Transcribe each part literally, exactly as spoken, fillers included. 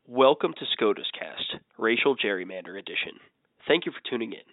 Welcome to SCOTUS Cast, Racial Gerrymander Edition. Thank you for tuning in.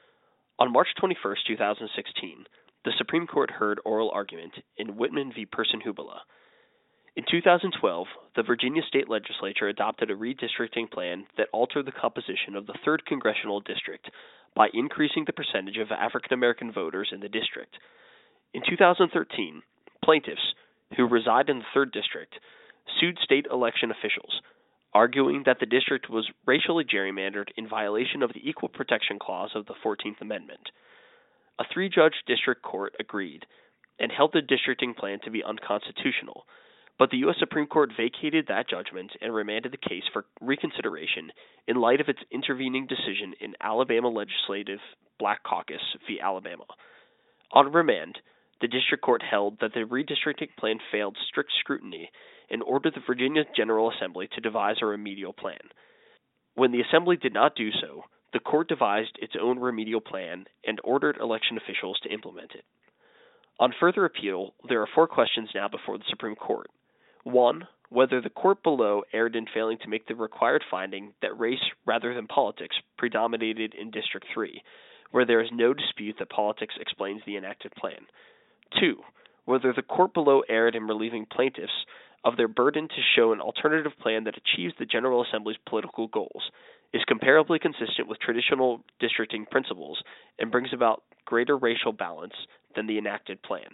On March twenty-first, two thousand sixteen, the Supreme Court heard oral argument in Whitman v. Person-Hubela. In two thousand twelve, the Virginia State Legislature adopted a redistricting plan that altered the composition of the third Congressional District by increasing the percentage of African American voters in the district. In two thousand thirteen, plaintiffs, who reside in the third District, sued state election officials, arguing that the district was racially gerrymandered in violation of the Equal Protection Clause of the fourteenth Amendment. A three-judge district court agreed and held the districting plan to be unconstitutional, but the U S Supreme Court vacated that judgment and remanded the case for reconsideration in light of its intervening decision in Alabama Legislative Black Caucus v. Alabama. On remand, the district court held that the redistricting plan failed strict scrutiny and ordered the Virginia General Assembly to devise a remedial plan. When the Assembly did not do so, the court devised its own remedial plan and ordered election officials to implement it. On further appeal, there are four questions now before the Supreme Court. One, whether the court below erred in failing to make the required finding that race rather than politics predominated in District three, where there is no dispute that politics explains the enacted plan. Two, whether the court below erred in relieving plaintiffs of their burden to show an alternative plan that achieves the General Assembly's political goals, is comparably consistent with traditional districting principles, and brings about greater racial balance than the enacted plan.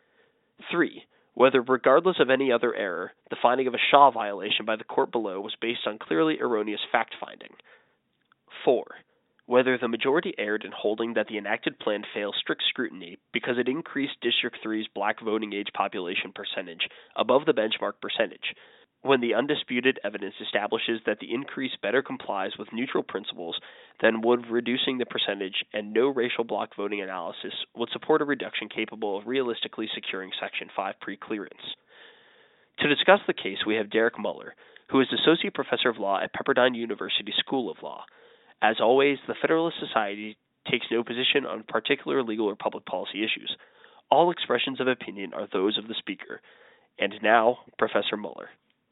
Three, whether regardless of any other error, the finding of a Shaw violation by the court below was based on clearly erroneous fact-finding. Four, whether the majority erred in holding that the enacted plan fails strict scrutiny because it increased District three's black voting age population percentage above the benchmark percentage, when the undisputed evidence establishes that the increase better complies with neutral principles than would reducing the percentage, and no racial block voting analysis would support a reduction capable of realistically securing Section five pre-clearance. To discuss the case, we have Derek Muller, who is Associate Professor of Law at Pepperdine University School of Law. As always, the Federalist Society takes no position on particular legal or public policy issues. All expressions of opinion are those of the speaker. And now, Professor Muller.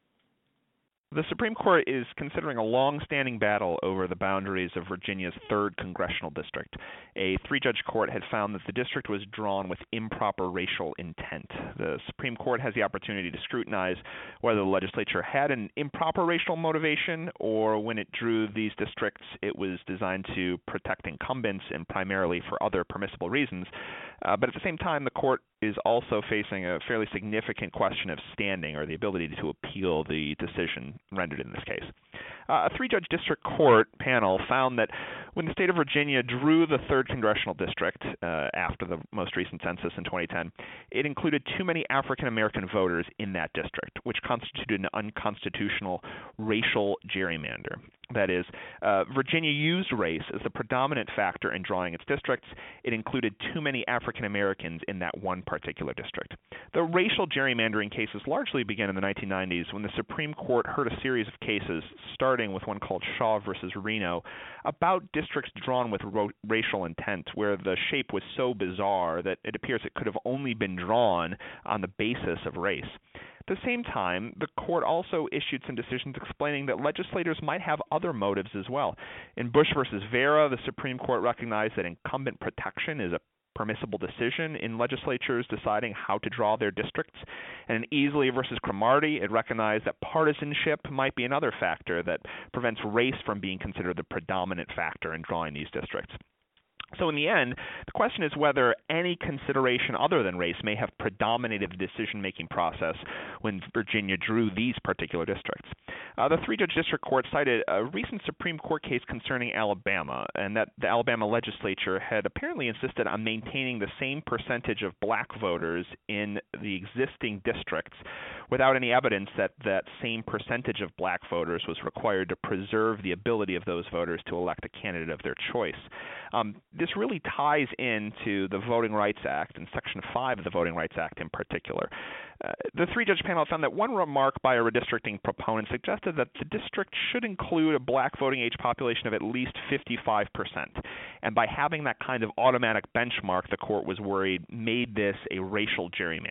The Supreme Court is considering a long-standing battle over the boundaries of Virginia's third Congressional District. A three-judge court had found that the district was drawn with improper racial intent. The Supreme Court has the opportunity to scrutinize whether the legislature had an improper racial motivation, or when it drew these districts, it was designed to protect incumbents and primarily for other permissible reasons. Uh, but at the same time, the court is also facing a fairly significant question of standing, or the ability to appeal the decision rendered in this case. Uh, a three-judge district court panel found that when the state of Virginia drew the third congressional district uh, after the most recent census in twenty ten, it included too many African American voters in that district, which constituted an unconstitutional racial gerrymander. That is, uh, Virginia used race as the predominant factor in drawing its districts. It included too many African Americans in that one particular district. The racial gerrymandering cases largely began in the nineteen nineties when the Supreme Court heard a series of cases, starting with one called Shaw versus Reno, about districts drawn with ro- racial intent, where the shape was so bizarre that it appears it could have only been drawn on the basis of race. At the same time, the court also issued some decisions explaining that legislators might have other motives as well. In Bush versus Vera, the Supreme Court recognized that incumbent protection is a permissible decision in legislatures deciding how to draw their districts. And in Easley versus Cromartie, it recognized that partisanship might be another factor that prevents race from being considered the predominant factor in drawing these districts. So in the end, the question is whether any consideration other than race may have predominated the decision-making process when Virginia drew these particular districts. Uh, the three-judge district court cited a recent Supreme Court case concerning Alabama, and that the Alabama legislature had apparently insisted on maintaining the same percentage of black voters in the existing districts without any evidence that that same percentage of black voters was required to preserve the ability of those voters to elect a candidate of their choice. Um, this really ties into the Voting Rights Act and Section five of the Voting Rights Act in particular. Uh, the three-judge panel found that one remark by a redistricting proponent suggested that the district should include a black voting age population of at least fifty-five percent. And by having that kind of automatic benchmark, the court was worried made this a racial gerrymander.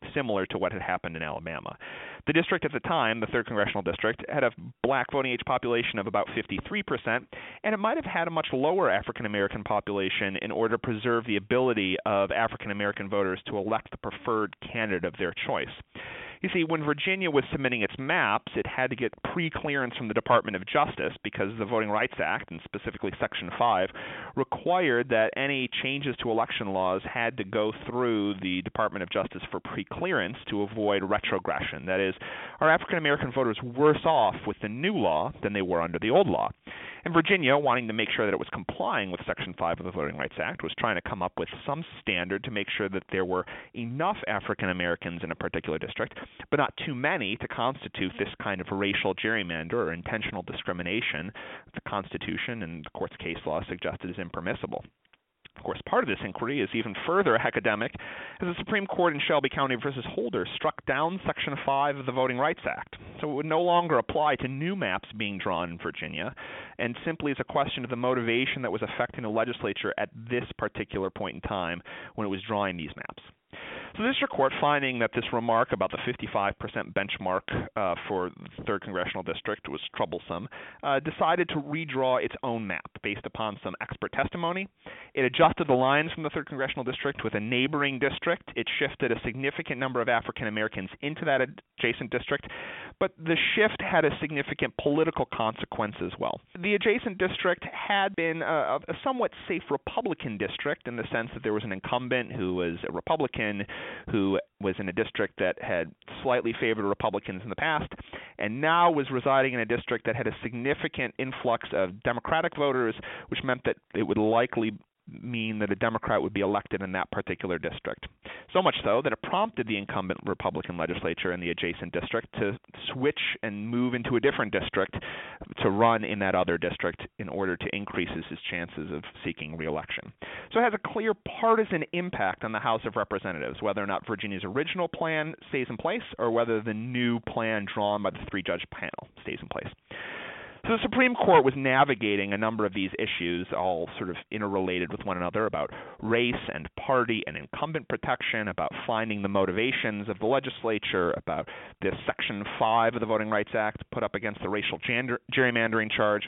similar to what had happened in Alabama. The district at the time, the third Congressional District, had a black voting age population of about fifty-three percent, and it might have had a much lower African American population in order to preserve the ability of African American voters to elect the preferred candidate of their choice. You see, when Virginia was submitting its maps, it had to get pre-clearance from the Department of Justice because the Voting Rights Act, and specifically Section five, required that any changes to election laws had to go through the Department of Justice for pre-clearance to avoid retrogression. That is, are African American voters worse off with the new law than they were under the old law? And Virginia, wanting to make sure that it was complying with Section five of the Voting Rights Act, was trying to come up with some standard to make sure that there were enough African Americans in a particular district, but not too many to constitute this kind of racial gerrymander or intentional discrimination the Constitution and the court's case law suggested is impermissible. Of course, part of this inquiry is even further academic, as the Supreme Court in Shelby County versus Holder struck down Section five of the Voting Rights Act. So it would no longer apply to new maps being drawn in Virginia, and simply is a question of the motivation that was affecting the legislature at this particular point in time when it was drawing these maps. So the district court, finding that this remark about the fifty-five percent benchmark uh, for the third Congressional District was troublesome, uh, decided to redraw its own map based upon some expert testimony. It adjusted the lines from the third Congressional District with a neighboring district. It shifted a significant number of African Americans into that adjacent district, but the shift had a significant political consequence as well. The adjacent district had been a, a somewhat safe Republican district in the sense that there was an incumbent who was a Republican who was in a district that had slightly favored Republicans in the past, and now was residing in a district that had a significant influx of Democratic voters, which meant that it would likely mean that a Democrat would be elected in that particular district. So much so that it prompted the incumbent Republican legislature in the adjacent district to switch and move into a different district to run in that other district in order to increase his chances of seeking re-election. So it has a clear partisan impact on the House of Representatives, whether or not Virginia's original plan stays in place or whether the new plan drawn by the three-judge panel stays in place. So the Supreme Court was navigating a number of these issues, all sort of interrelated with one another, about race and party and incumbent protection, about finding the motivations of the legislature, about this Section five of the Voting Rights Act put up against the racial gender- gerrymandering charge.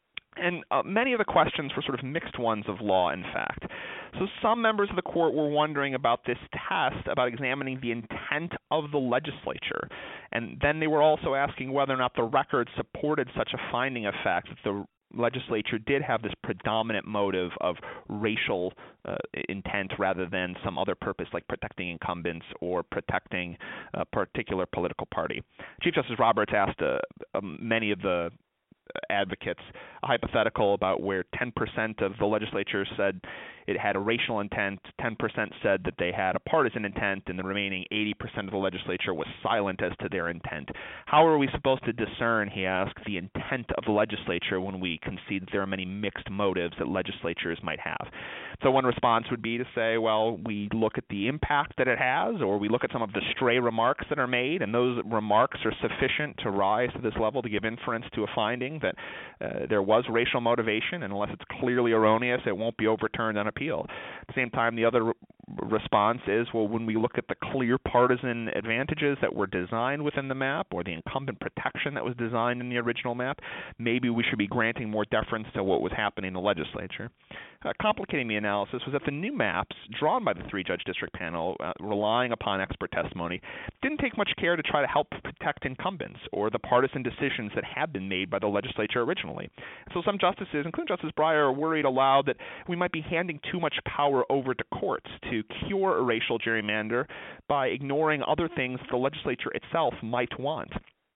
And uh, many of the questions were sort of mixed ones of law and fact. So some members of the court were wondering about this test, about examining the intent of the legislature. And then they were also asking whether or not the record supported such a finding of fact that the legislature did have this predominant motive of racial uh, intent rather than some other purpose like protecting incumbents or protecting a particular political party. Chief Justice Roberts asked uh, um, many of the advocates a hypothetical about where ten percent of the legislature said it had a racial intent, ten percent said that they had a partisan intent, and the remaining eighty percent of the legislature was silent as to their intent. How are we supposed to discern, he asked, the intent of the legislature when we concede that there are many mixed motives that legislatures might have? So one response would be to say, well, we look at the impact that it has, or we look at some of the stray remarks that are made, and those remarks are sufficient to rise to this level to give inference to a finding that uh, there was racial motivation, and unless it's clearly erroneous, it won't be overturned on appeal. At the same time, the other re- response is, well, when we look at the clear partisan advantages that were designed within the map or the incumbent protection that was designed in the original map, maybe we should be granting more deference to what was happening in the legislature. Uh, complicating the analysis was that the new maps drawn by the three-judge district panel, uh, relying upon expert testimony, didn't take much care to try to help protect incumbents or the partisan decisions that had been made by the legislature originally. So some justices, including Justice Breyer, are worried aloud that we might be handing too much power over to courts to cure a racial gerrymander by ignoring other things the legislature itself might want.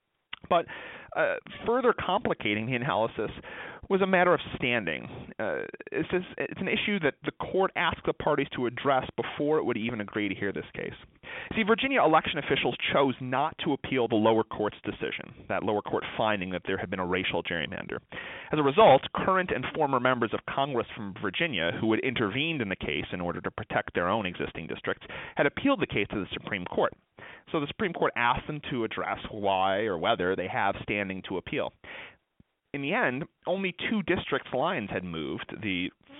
But uh, further complicating the analysis was a matter of standing. Uh, it's, just, it's an issue that the court asked the parties to address before it would even agree to hear this case. See, Virginia election officials chose not to appeal the lower court's decision, that lower court finding that there had been a racial gerrymander. As a result, current and former members of Congress from Virginia who had intervened in the case in order to protect their own existing districts had appealed the case to the Supreme Court. So the Supreme Court asked them to address why or whether they have standing to appeal. In the end, only two districts' lines had moved, the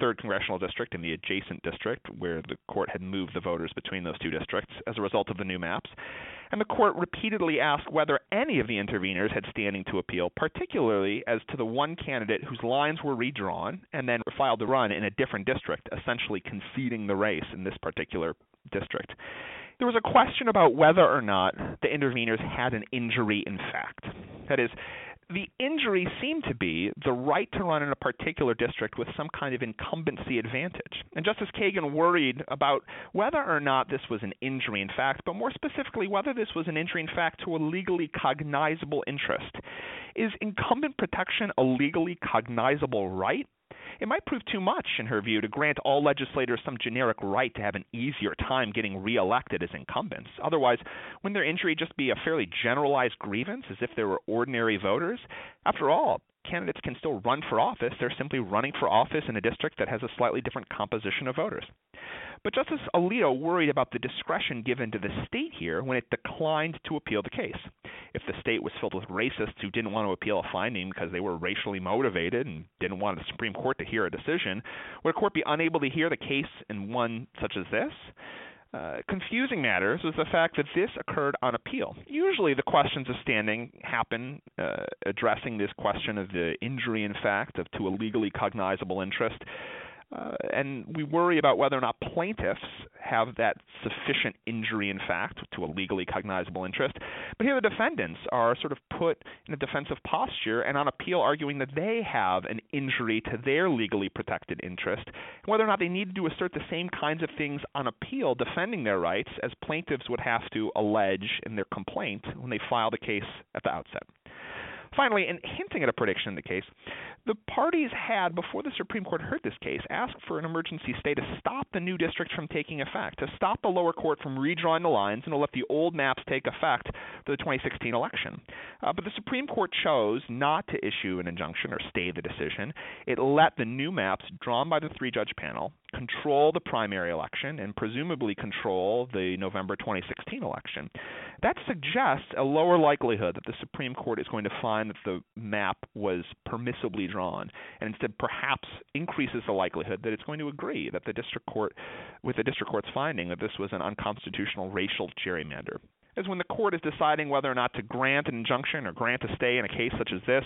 third Congressional District and the adjacent district, where the court had moved the voters between those two districts as a result of the new maps. And the court repeatedly asked whether any of the interveners had standing to appeal, particularly as to the one candidate whose lines were redrawn and then filed to run in a different district, essentially conceding the race in this particular district. There was a question about whether or not the interveners had an injury in fact. That is, the injury seemed to be the right to run in a particular district with some kind of incumbency advantage. And Justice Kagan worried about whether or not this was an injury in fact, but more specifically whether this was an injury in fact to a legally cognizable interest. Is incumbent protection a legally cognizable right? It might prove too much, in her view, to grant all legislators some generic right to have an easier time getting reelected as incumbents. Otherwise, wouldn't their injury just be a fairly generalized grievance, as if they were ordinary voters? After all, candidates can still run for office. They're simply running for office in a district that has a slightly different composition of voters. But Justice Alito worried about the discretion given to the state here when it declined to appeal the case. If the state was filled with racists who didn't want to appeal a finding because they were racially motivated and didn't want the Supreme Court to hear a decision, would a court be unable to hear the case in one such as this? Uh, confusing matters was the fact that this occurred on appeal. Usually the questions of standing happen uh, addressing this question of the injury in fact of to a legally cognizable interest. Uh, and we worry about whether or not plaintiffs have that sufficient injury in fact to a legally cognizable interest. But here the defendants are sort of put in a defensive posture and on appeal arguing that they have an injury to their legally protected interest, and whether or not they need to assert the same kinds of things on appeal defending their rights as plaintiffs would have to allege in their complaint when they file the case at the outset. Finally, in hinting at a prediction in the case, the parties had, before the Supreme Court heard this case, asked for an emergency stay to stop the new district from taking effect, to stop the lower court from redrawing the lines and to let the old maps take effect for the twenty sixteen election. Uh, but the Supreme Court chose not to issue an injunction or stay the decision. It let the new maps drawn by the three-judge panel control the primary election and presumably control the November twenty sixteen election. That suggests a lower likelihood that the Supreme Court is going to find that the map was permissibly drawn, and instead perhaps increases the likelihood that it's going to agree that the district court, with the district court's finding that this was an unconstitutional racial gerrymander. As when the court is deciding whether or not to grant an injunction or grant a stay in a case such as this,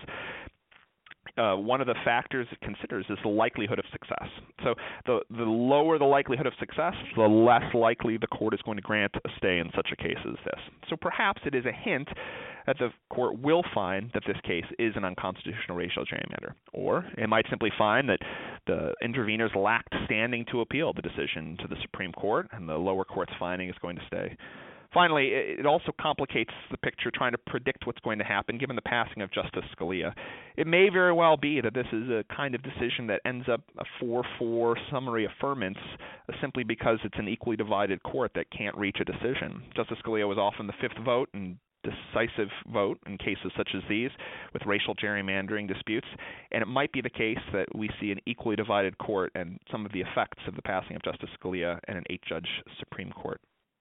Uh, one of the factors it considers is the likelihood of success. So the, the lower the likelihood of success, the less likely the court is going to grant a stay in such a case as this. So perhaps it is a hint that the court will find that this case is an unconstitutional racial gerrymander. Or it might simply find that the interveners lacked standing to appeal the decision to the Supreme Court, and the lower court's finding is going to stay. Finally, it also complicates the picture trying to predict what's going to happen given the passing of Justice Scalia. It may very well be that this is a kind of decision that ends up a four four summary affirmance uh, simply because it's an equally divided court that can't reach a decision. Justice Scalia was often the fifth vote and decisive vote in cases such as these with racial gerrymandering disputes, and it might be the case that we see an equally divided court and some of the effects of the passing of Justice Scalia and an eight-judge Supreme Court.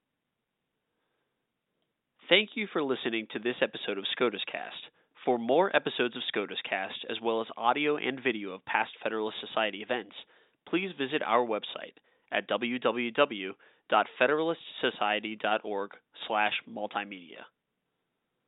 Thank you for listening to this episode of SCOTUS Cast. For more episodes of SCOTUS Cast, as well as audio and video of past Federalist Society events, please visit our website at w w w dot federalist society dot org slash multimedia.